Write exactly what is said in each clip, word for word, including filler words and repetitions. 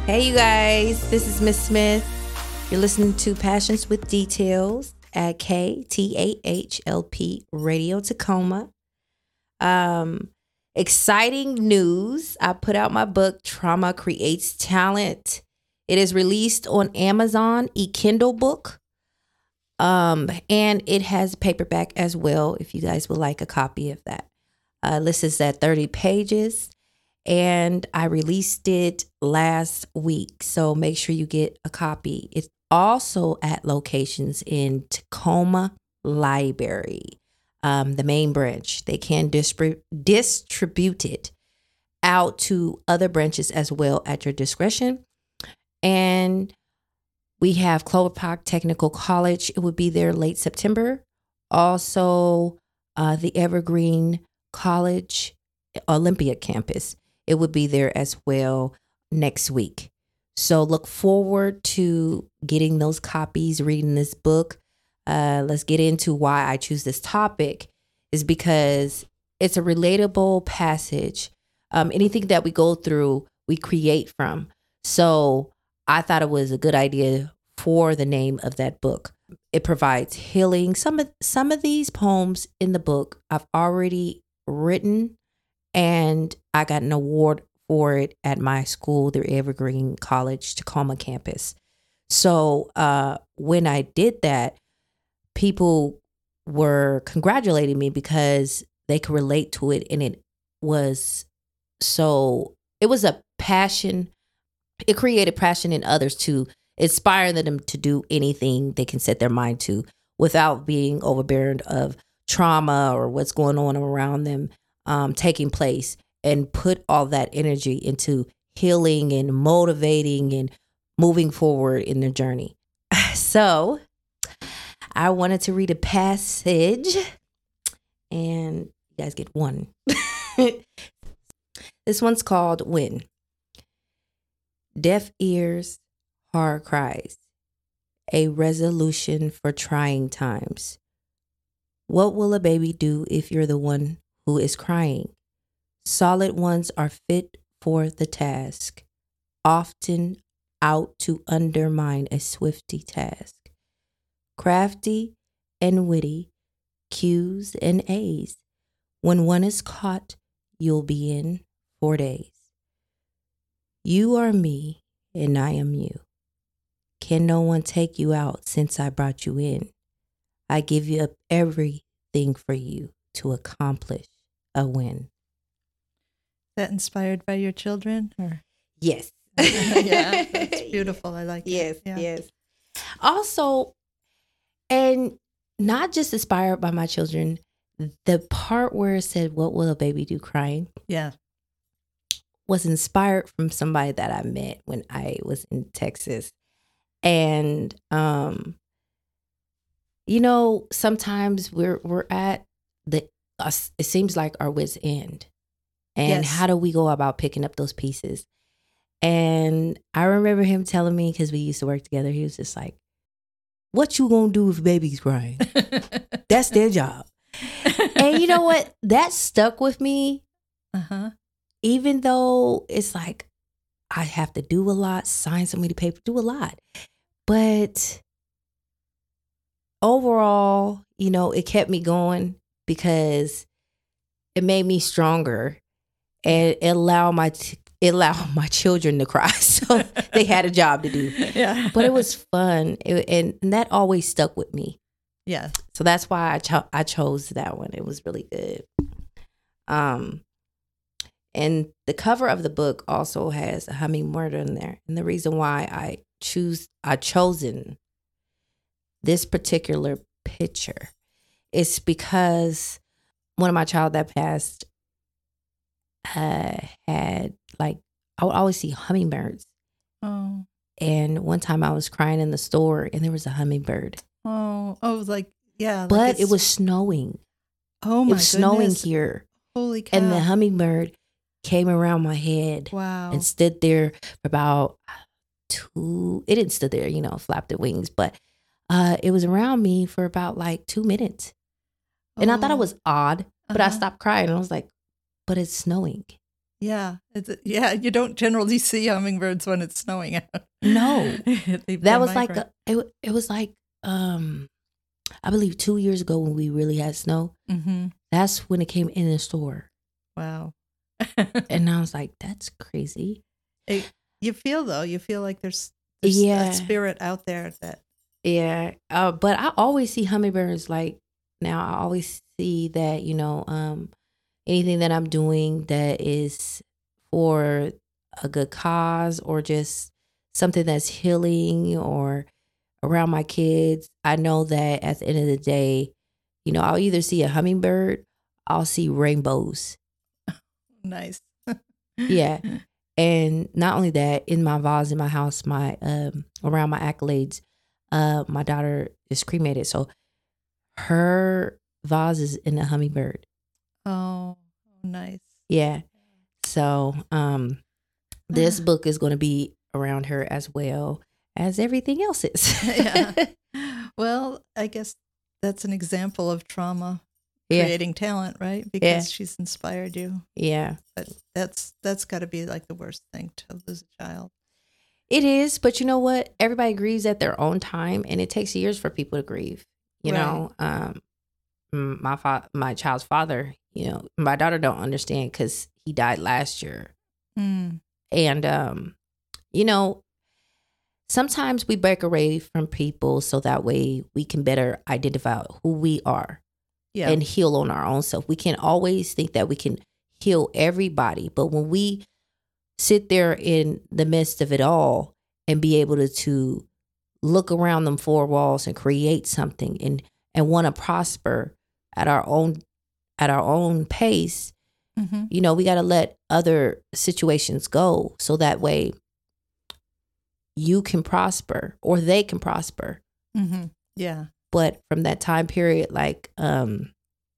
Hey, you guys, this is Miss Smith. You're listening to Passions with Details at K T A H L P Radio Tacoma. Um, exciting news. I put out my book, Trauma Creates Talent. It is released on Amazon, e-Kindle book. Um, and it has paperback as well, if you guys would like a copy of that. Uh, this is at thirty pages. And I released it last week, so make sure you get a copy. It's also at locations in Tacoma Library, um, the main branch. They can distrib- distribute it out to other branches as well at your discretion. And we have Clover Park Technical College. It would be there late September. Also, uh, the Evergreen College Olympia campus. It would be there as well next week. So look forward to getting those copies, reading this book. Uh, let's get into why I choose this topic is because it's a relatable passage. Um, anything that we go through, we create from. So I thought it was a good idea for the name of that book. It provides healing. Some of, some of these poems in the book I've already written, and I got an award for it at my school, the Evergreen College Tacoma campus. So uh, when I did that, people were congratulating me because they could relate to it. And it was so, it was a passion. It created passion in others to inspire them to do anything they can set their mind to without being overburdened of trauma or what's going on around them. Um, taking place, and put all that energy into healing and motivating and moving forward in their journey. So I wanted to read a passage, and you guys get one. This one's called When. Deaf ears, hard cries, a resolution for trying times. What will a baby do if you're the one who is crying? Solid ones are fit for the task, often out to undermine a swifty task. Crafty and witty, Q's and A's. When one is caught, you'll be in four days. You are me, and I am you. Can no one take you out since I brought you in? I give you up everything for you to accomplish a win. Is that inspired by your children? Or yes. Yeah, it's beautiful. I like yes, it. Yeah. Yes. Also, and not just inspired by my children, the part where it said, "What will a baby do crying?" Yeah. was inspired from somebody that I met when I was in Texas. And um, you know, sometimes we're we're at the uh, it seems like our wit's end. And Yes. how do we go about picking up those pieces? And I remember him telling me, because we used to work together, he was just like, what you gonna do if baby's crying? That's their job. And you know what? That stuck with me. Uh-huh. Even though it's like, I have to do a lot, sign so many papers, do a lot. But overall, you know, it kept me going because it made me stronger. And it allowed my t- it allowed my children to cry, so they had a job to do. Yeah, but it was fun, it, and, and that always stuck with me. Yeah, so that's why I cho- I chose that one. It was really good. Um, and the cover of the book also has a hummingbird in there, and the reason why I choose I chosen this particular picture is because one of my child that passed. Uh, had like I would always see hummingbirds. Oh, and one time I was crying in the store and there was a hummingbird. Oh, oh, it was like yeah, but like it was snowing. Oh my It was snowing goodness. here. Holy cow! And the hummingbird came around my head. Wow. And stood there for about two. It didn't stood there, you know, flapped its wings, but uh, it was around me for about like two minutes. And oh. I thought it was odd, but uh-huh. I stopped crying and I was like, but it's snowing. Yeah. It's, yeah. You don't generally see hummingbirds when it's snowing out. No, They- that they was like migrate. a, it, it was like um I believe two years ago when we really had snow. Mm-hmm. That's when it came in the store, Wow. and I was like, "That's crazy." It- you feel though, you feel like there's, there's Yeah, a spirit out there that, yeah. Uh, but I always see hummingbirds. Like now, I always see that you know, um, anything that I'm doing that is for a good cause or just something that's healing or around my kids. I know that at the end of the day, you know, I'll either see a hummingbird, I'll see rainbows. nice. Yeah. And not only that, in my vase in my house, my um around my accolades, uh, my daughter is cremated. So her vase is in a hummingbird. Oh, nice. Yeah. So um this book is gonna be around her as well as everything else is. Yeah. Well, I guess that's an example of trauma Yeah. creating talent, right? Because Yeah. she's inspired you. Yeah. But that's that's got to be like the worst thing, to lose a child. It is, but you know what? Everybody grieves at their own time, and it takes years for people to grieve. You Right. know, um, m- my fa- my child's father. You know, my daughter don't understand because he died last year, Mm. and um, you know, sometimes we break away from people so that way we can better identify who we are Yeah. and heal on our own self. We can't always think that we can heal everybody, but when we sit there in the midst of it all and be able to, to look around them four walls and create something and and want to prosper at our own at our own pace, Mm-hmm. you know, we got to let other situations go so that way you can prosper or they can prosper. Mm-hmm. Yeah. But from that time period, like um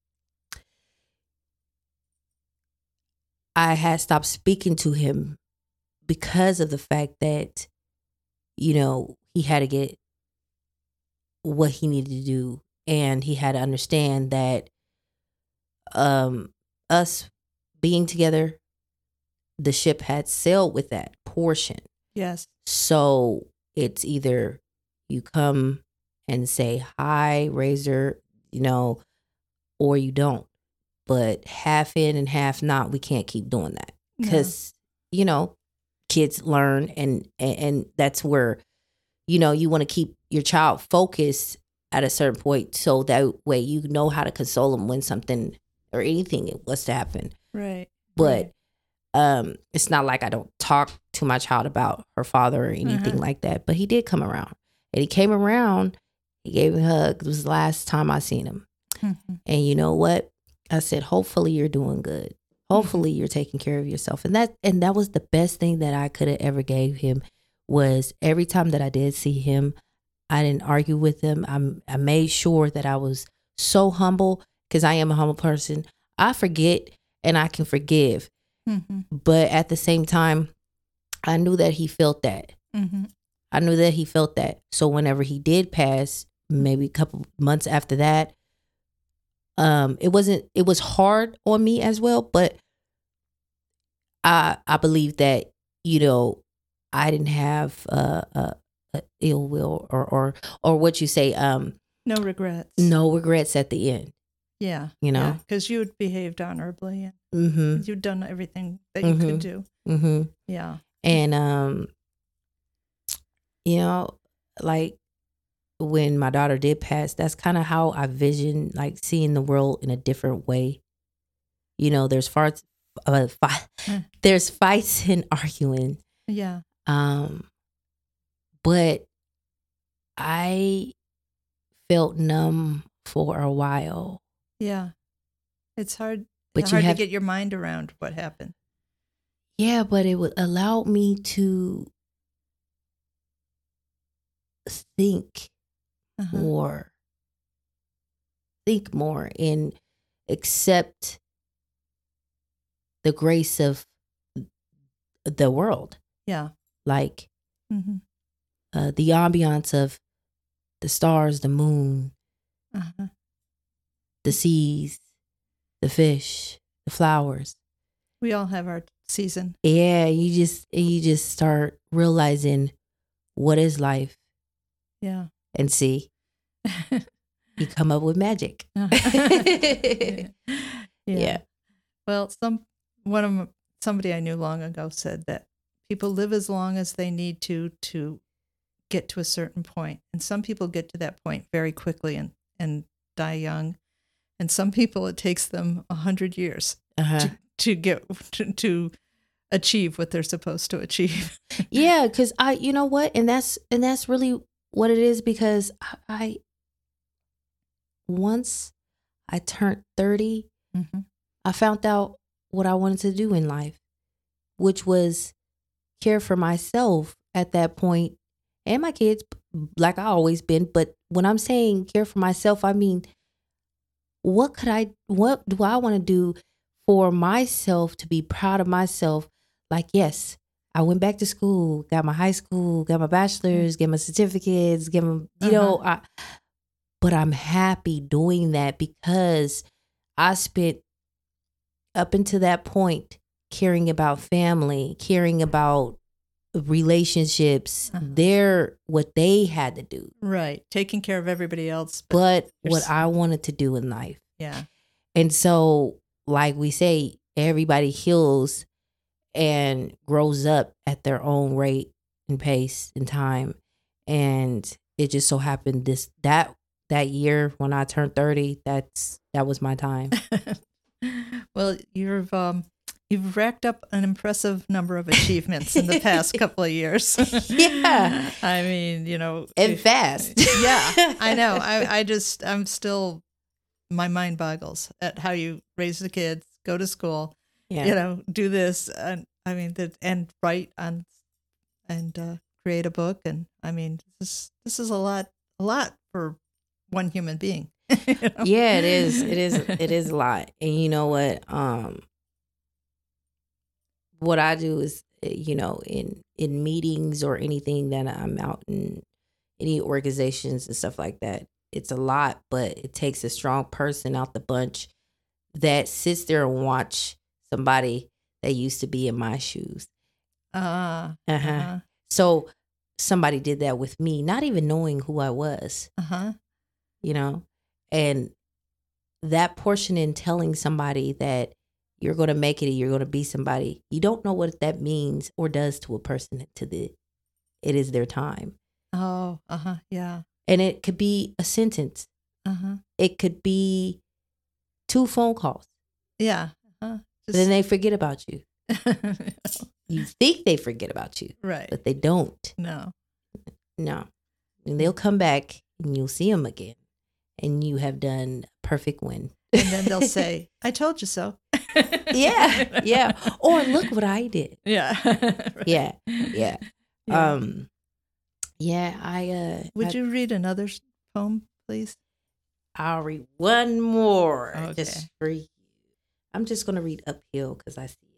I had stopped speaking to him because of the fact that, you know, he had to get what he needed to do. And he had to understand that um, us being together, the ship had sailed with that portion. Yes. So it's either you come and say hi, Razor, you know, or you don't. But half in and half not, we can't keep doing that. No. Because, you know, kids learn and, and and that's where, you know, you want to keep your child focused at a certain point so that way you know how to console them when something or anything was to happen. Right. But right. um, it's not like I don't talk to my child about her father or anything Uh-huh. like that. But he did come around. And he came around, he gave me a hug. It was the last time I seen him. Mm-hmm. And you know what? I said, hopefully you're doing good. Hopefully you're taking care of yourself. And that and that was the best thing that I could have ever gave him was every time that I did see him, I didn't argue with him. I, I made sure that I was so humble because I am a humble person. I forget and I can forgive. Mm-hmm. But at the same time, I knew that he felt that. Mm-hmm. I knew that he felt that. So whenever he did pass, maybe a couple months after that, um, it wasn't, it was hard on me as well, but I, I believe that, you know, I didn't have, uh, uh, uh, ill will or, or, or what you say, um, No regrets. no regrets at the end, Yeah. you know? Because you had behaved honorably. Mm-hmm. You'd done everything that you Mhm. could do. Mm-hmm. Yeah. And, um, you know, like when my daughter did pass, that's kind of how I vision like seeing the world in a different way. You know, there's farts, uh, fi- Mm. there's fights and arguing. Yeah. Um, but I felt numb for a while. Yeah. It's hard. But But you hard have- to get your mind around what happened. Yeah, but it would allow me to think Uh-huh. more, think more, and accept the grace of the world, Yeah. like Mm-hmm. uh, the ambiance of the stars, the moon, Uh-huh. the seas, the fish, the flowers. We all have our season. Yeah, you just you just start realizing what is life, Yeah. and see, you come up with magic. yeah. Yeah. Well, some one of 'em- somebody I knew long ago said that people live as long as they need to to get to a certain point, and some people get to that point very quickly and and die young, and some people it takes them a hundred years Uh-huh. to to get to, to achieve what they're supposed to achieve. Yeah, because I, you know what, and that's and that's really what it is. Because I, I once I turned thirty, Mm-hmm. I found out what I wanted to do in life, which was care for myself at that point and my kids, like I always been. But when I'm saying care for myself, I mean, what could I, what do I want to do for myself to be proud of myself? Like, yes, I went back to school, got my high school, got my bachelor's, get my certificates, get my, you know, I, but I'm happy doing that because I spent up until that point caring about family, caring about relationships. Uh-huh. They're what they had to do. Right. Taking care of everybody else. But, But what I wanted to do in life. yeah. And so, like we say, everybody heals and grows up at their own rate and pace and time. And it just so happened this that that year when I turned thirty, that's that was my time. Well, you've um you've racked up an impressive number of achievements in the past couple of years. Yeah. I mean, you know, And fast. Yeah, I know. I I just I'm still my mind boggles at how you raise the kids, go to school, Yeah. you know, do this, and I mean that, and write on, and uh, create a book, and I mean this this is a lot a lot for one human being. You know? Yeah, it is. It is. It is a lot. And you know what? Um, what I do is, you know, in in meetings or anything that I'm out in any organizations and stuff like that, it's a lot, but it takes a strong person out the bunch that sits there and watch somebody that used to be in my shoes. Uh, Uh-huh. uh-huh. So somebody did that with me, not even knowing who I was, Uh-huh. you know, and that portion in telling somebody that you're going to make it or you're going to be somebody, you don't know what that means or does to a person to the, it is their time. Oh, uh-huh. Yeah. And it could be a sentence. Uh-huh. It could be two phone calls. Yeah. Uh-huh. But then they forget about you. You think they forget about you, Right. but they don't. No. No. And they'll come back and you'll see them again. And you have done a perfect win. And then they'll say, I told you so. Yeah. Yeah. Or look what I did. Yeah. Right. Yeah. Yeah. Yeah. Um, yeah, I, uh, Would I, you read another s- poem, please? I'll read one more Okay. just for you. I'm just going to read uphill because I see it.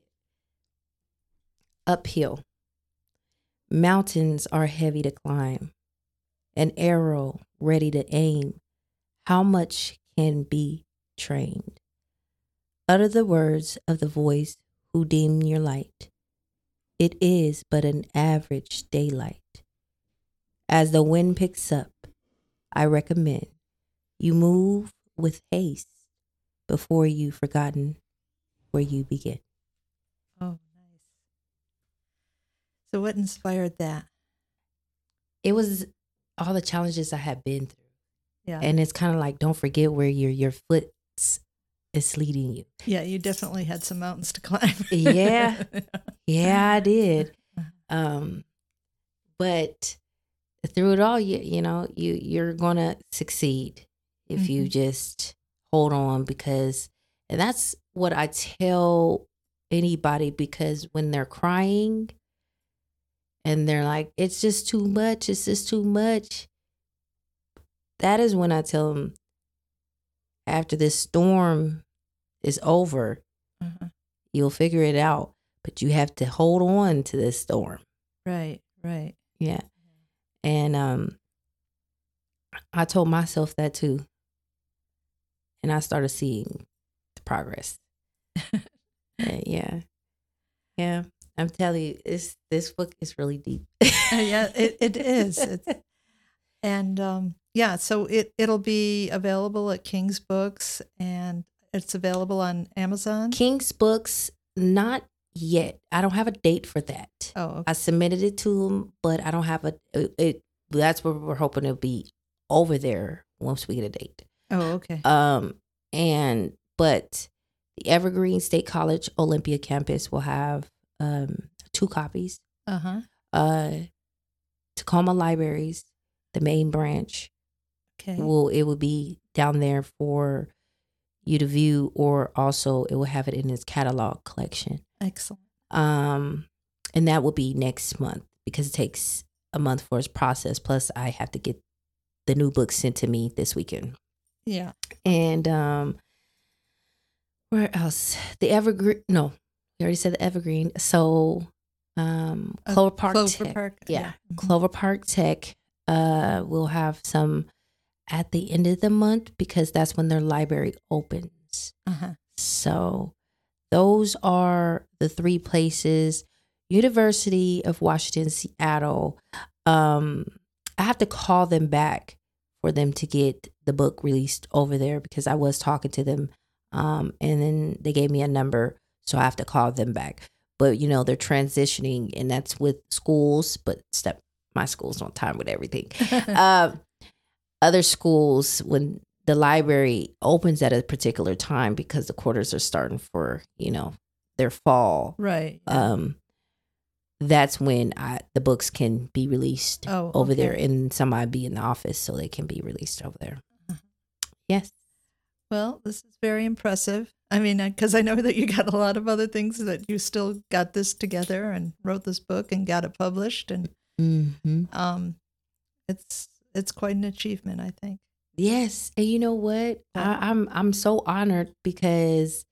Uphill. Mountains are heavy to climb. An arrow ready to aim. How much can be trained? Utter the words of the voice who dim your light. It is but an average daylight. As the wind picks up, I recommend you move with haste before you've forgotten where you begin. Oh, nice. So what inspired that? It was all the challenges I had been through. Yeah. And it's kind of like, don't forget where your your foot is leading you. Yeah, you definitely had some mountains to climb. Yeah. Yeah, I did. Um, but through it all, you you know, you you're gonna succeed if you Mhm. just hold on, because, and that's what I tell anybody, because when they're crying and they're like, it's just too much, it's just too much. That is when I tell them, after this storm is over, Uh-huh. you'll figure it out, but you have to hold on to this storm. Right, right. Yeah. And um, I told myself that too. And I started seeing the progress. Uh, yeah. Yeah, I'm telling you, it's, this book is really deep. Yeah, it, it is. It's, and um, yeah, so it, it'll be available at King's Books, and it's available on Amazon. King's Books, not yet. I don't have a date for that. Oh, okay. I submitted it to them, but I don't have a, it, it that's where we're hoping it'll be over there once we get a date. Oh, okay. Um, and, but the Evergreen State College Olympia campus will have um, two copies. Uh-huh. Uh, Tacoma Libraries, the main branch, Okay. will it will be down there for you to view, or also it will have it in its catalog collection. Excellent. Um, and that will be next month because it takes a month for its process. Plus, I have to get the new book sent to me this weekend. Yeah. And um, where else? The Evergreen. No, we already said the Evergreen. So, um, Uh, Clover Park. Clover Tech. Park, Yeah, yeah. Mhm. Clover Park Tech. Uh, will have some at the end of the month because that's when their library opens. Uh-huh. So, those are the three places. University of Washington, Seattle. Um, I have to call them back for them to get the book released over there because I was talking to them, um, and then they gave me a number, so I have to call them back. But you know, they're transitioning, and that's with schools. But step my school's on time with everything. uh, other schools, when the library opens at a particular time because the quarters are starting for, you know, their fall. Right. Yeah. Um, that's when I, the books can be released Oh, over okay. there, and somebody be in the office so they can be released over there. Yes. Well, this is very impressive. I mean, because I know that you got a lot of other things that you still got this together and wrote this book and got it published, and Mm-hmm. um, it's it's quite an achievement, I think. Yes, and you know what? I, I'm I'm so honored because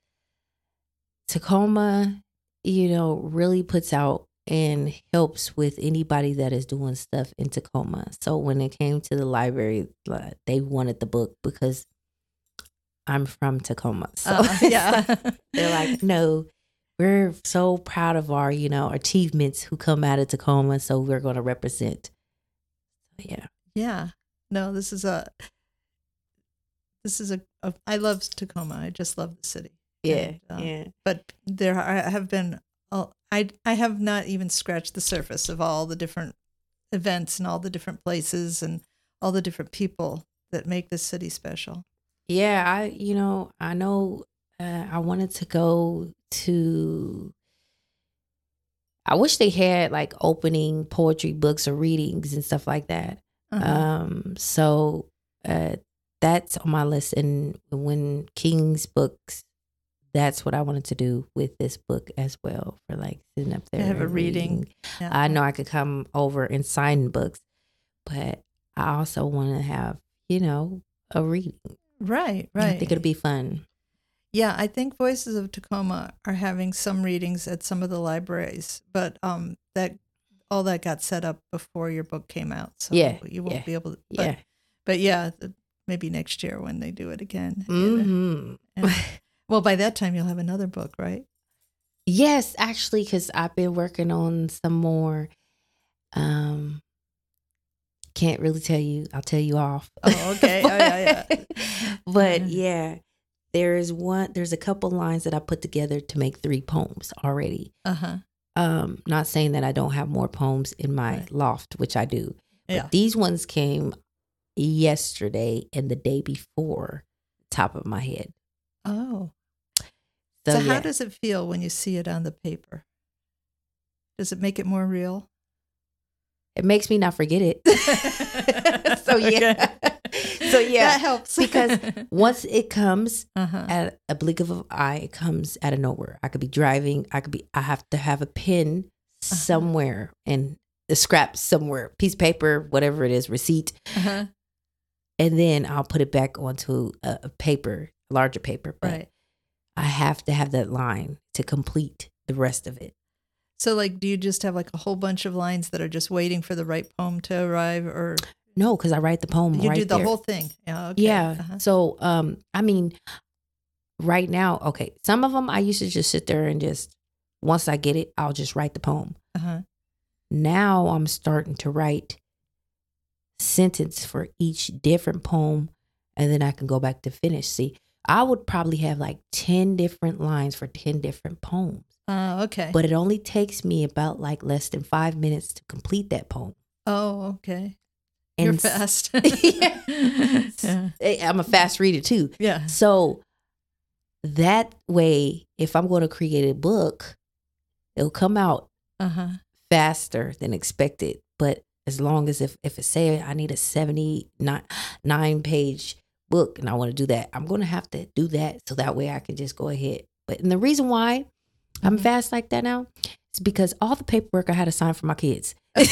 Tacoma, you know, really puts out and helps with anybody that is doing stuff in Tacoma. So when it came to the library, like, they wanted the book because I'm from Tacoma. So Uh, yeah. they're like, no, we're so proud of our, you know, achievements who come out of Tacoma. So we're going to represent. Yeah. Yeah. No, this is a, this is a, a, I love Tacoma. I just love the city. Yeah. And, uh, yeah. But there are, have been, uh, I, I have not even scratched the surface of all the different events and all the different places and all the different people that make this city special. Yeah. I, you know, I know uh, I wanted to go to, I wish they had like opening poetry books or readings and stuff like that. Uh-huh. Um, so uh, that's on my list. And when King's Books, that's what I wanted to do with this book as well, for like sitting up there. To have a and reading. Yeah. I know I could come over and sign books, but I also want to have, you know, a reading. Right, I right. think it'll be fun. Yeah, I think Voices of Tacoma are having some readings at some of the libraries, but um, that all that got set up before your book came out, so Yeah, you won't yeah, be able to. But, Yeah. but yeah, th- maybe next year when they do it again. hmm And- well, by that time you'll have another book, right? Yes, actually, because I've been working on some more. Um, can't really tell you. I'll tell you off. Oh, okay. Oh, yeah, yeah. But Mhm. yeah, there is one. There's a couple lines that I put together to make three poems already. Uh huh. Um, not saying that I don't have more poems in my Right. loft, which I do. But Yeah. these ones came yesterday and the day before, top of my head. Oh. So, So, yeah. how does it feel when you see it on the paper? Does it make it more real? It makes me not forget it. so yeah. So yeah. That helps. Because once it comes uh-huh. at a blink of an eye, it comes out of nowhere. I could be driving. I could be, I have to have a pen somewhere and a scrap somewhere, piece of paper, whatever it is, receipt. Uh-huh. And then I'll put it back onto a, a paper, larger paper. But Right. I have to have that line to complete the rest of it. So, like, do you just have like a whole bunch of lines that are just waiting for the right poem to arrive, or No, because I write the poem you right do the there. whole thing? Yeah. Okay. Yeah. Uh-huh. So, um, I mean, right now, okay, some of them I used to just sit there and just once I get it, I'll just write the poem. Uh-huh. Now I'm starting to write sentence for each different poem, and then I can go back to finish. See, I would probably have like ten different lines for ten different poems. Oh, okay. But it only takes me about like less than five minutes to complete that poem. Oh, okay. And You're fast. yeah. Yeah. I'm a fast reader too. Yeah. So that way, if I'm going to create a book, it'll come out Uh-huh. faster than expected. But as long as if, if it say I need a seventy-nine nine page book and I want to do that, I'm going to have to do that. So that way I can just go ahead. But and the reason why I'm Mhm. fast like that now is because all the paperwork I had to sign for my kids. so,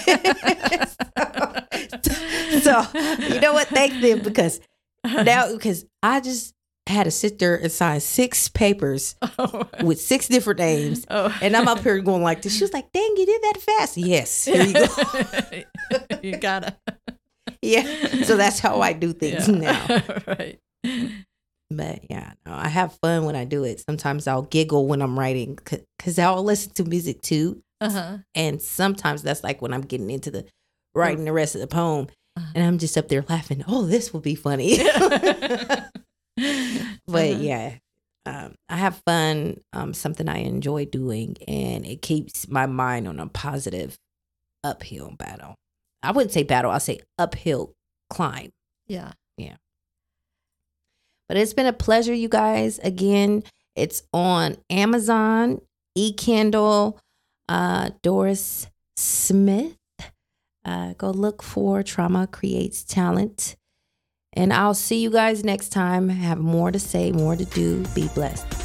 so, you know what? Thank them because now, because I just had to sit there and sign six papers Oh. with six different names. Oh. And I'm up here going like this. She was like, dang, you did that fast. Yes. Here you go. You gotta. Yeah. So that's how I do things Yeah. now. Right. But yeah, no, I have fun when I do it. Sometimes I'll giggle when I'm writing because I'll listen to music too. Uh-huh. And sometimes that's like when I'm getting into the writing the rest of the poem. Uh-huh. And I'm just up there laughing. Oh, this will be funny. But Uh-huh. yeah, um, I have fun. Um, something I enjoy doing, and it keeps my mind on a positive uphill battle. I wouldn't say battle. I'll say uphill climb. Yeah. But it's been a pleasure, you guys. Again, it's on Amazon, eKindle, uh, Doris Smith. Uh, go look for Trauma Creates Talent. And I'll see you guys next time. Have more to say, more to do. Be blessed.